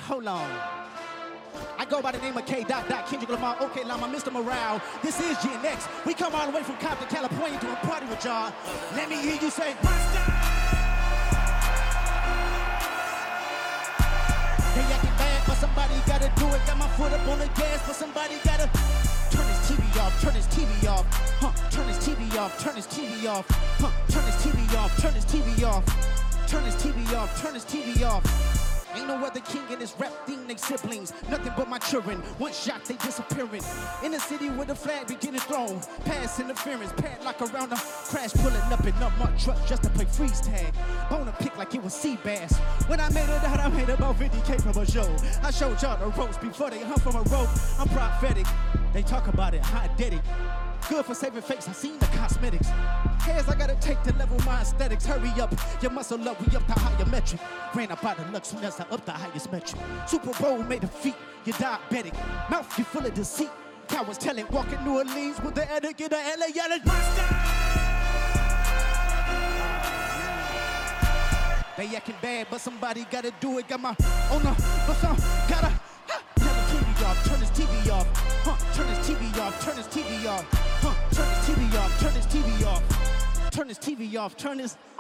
hold on. I go by the name of K. Kendrick Lamar, OK Llama, Mr. Morale. This is Gen X. We come all the way from Compton, California to a party with y'all. Let me hear you say, they acting bad, but somebody gotta do it. Got my foot up on the gas, but somebody gotta turn his TV off, turn his TV off, turn his TV off, turn his TV off, turn his TV off, turn his TV off, turn his TV off, turn his TV off. Ain't no other king in this rap thing, they siblings. Nothing but my children. One shot, they disappearing. In the city with the flag beginning thrown. Pass interference, padlock around the crash, pulling up in a mud truck just to play freeze tag. Bone a pick like it was sea bass. When I made it out, I made about 50K from a show. I showed y'all the ropes before they hung from a rope. I'm prophetic. They talk about it, I did it. Good for saving face, I seen the cosmetics. Hairs I gotta take to level my aesthetics. Hurry up, your muscle up, we up the higher metric. Ran up out of luck soon as I up the highest metric. Super Bowl made a feat, you diabetic. Mouth you full of deceit. Cowards telling, walking New Orleans with the etiquette of LA yelling. They acting bad, but somebody gotta do it. Got my owner, but some gotta tell the TV off, turn his TV off. Turn his TV off, turn his TV off. Turn his TV off, turn his TV off. Turn his TV off, turn his